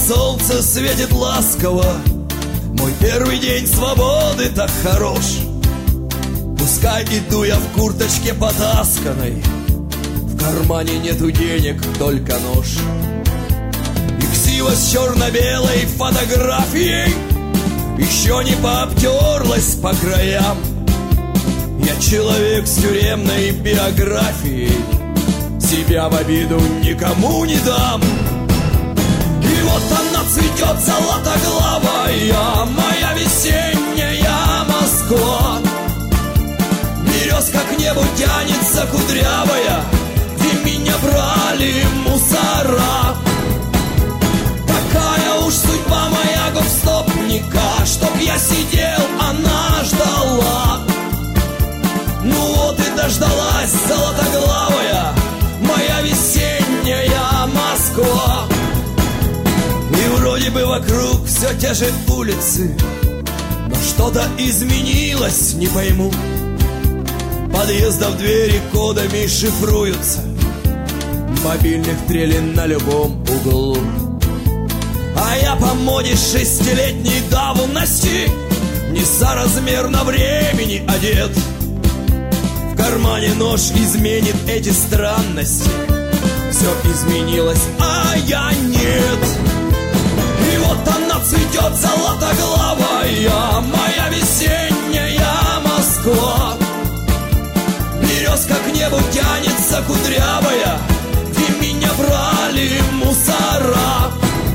солнце светит ласково, мой первый день свободы так хорош. Пускай иду я в курточке потасканной, в кармане нету денег, только нож. И ксива с черно-белой фотографией еще не пообтерлась по краям. Я человек с тюремной биографией, себя в обиду никому не дам. И вот она цветет золотоглавая, моя весенняя Москва. Березка к небу тянется кудрявая, где меня брали мусора. Такая уж судьба моя гофстопника, чтоб я сидел, она ждала. Ну вот и дождалась золотоглавая, моя весенняя Москва. И вроде бы вокруг все те же улицы, но что-то изменилось, не пойму. Подъездов двери кодами шифруются, мобильных трели на любом углу. А я по моде 6-летней давности, несоразмерно времени одет. В кармане нож изменит эти странности, все изменилось, а я нет. И вот она цветет золотоглавая, моя весенняя Москва. Березка к небу тянется кудрявая, где меня брали мусора.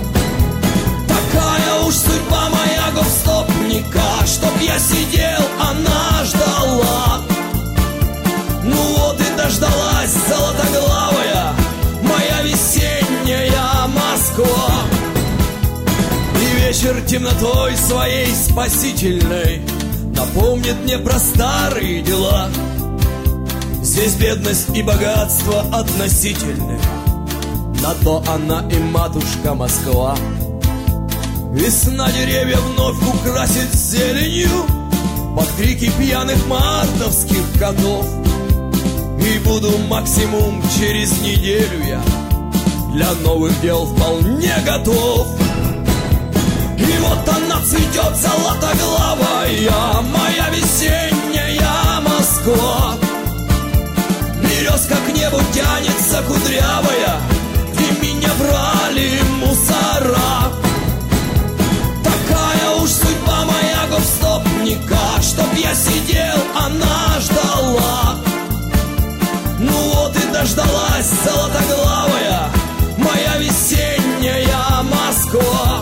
Такая уж судьба моя гофстопника, чтоб я сидел, она ждала. Ну вот и дождалась золотоглавая, моя весенняя Москва. И вечер темнотой своей спасительной напомнит мне про старые дела. Здесь бедность и богатство относительны, на то она и матушка Москва. Весна деревья вновь украсит зеленью под крики пьяных мартовских котов. И буду максимум через неделю я для новых дел вполне готов. И вот она цветет золотоглавая, моя весенняя Москва. Березка к небу тянется кудрявая, где меня брали мусора. Такая уж судьба моя гофстопника, чтоб я сидел, она ждала. Ну вот и дождалась золотоглавая, моя весенняя Москва.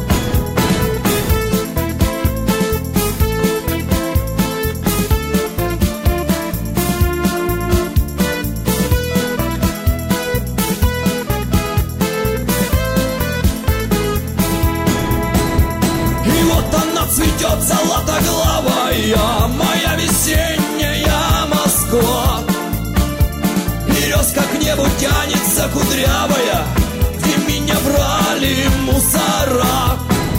И вот она цветет золотоглавая, моя весенняя Москва. Березка к небу тянется кудрявая, где меня брали мусора.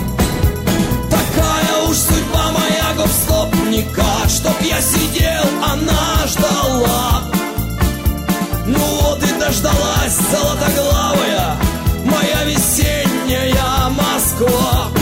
Такая уж судьба моя гофстопника, чтоб я сидел, она ждала. Ну вот и дождалась золотоглавая, моя весенняя Москва.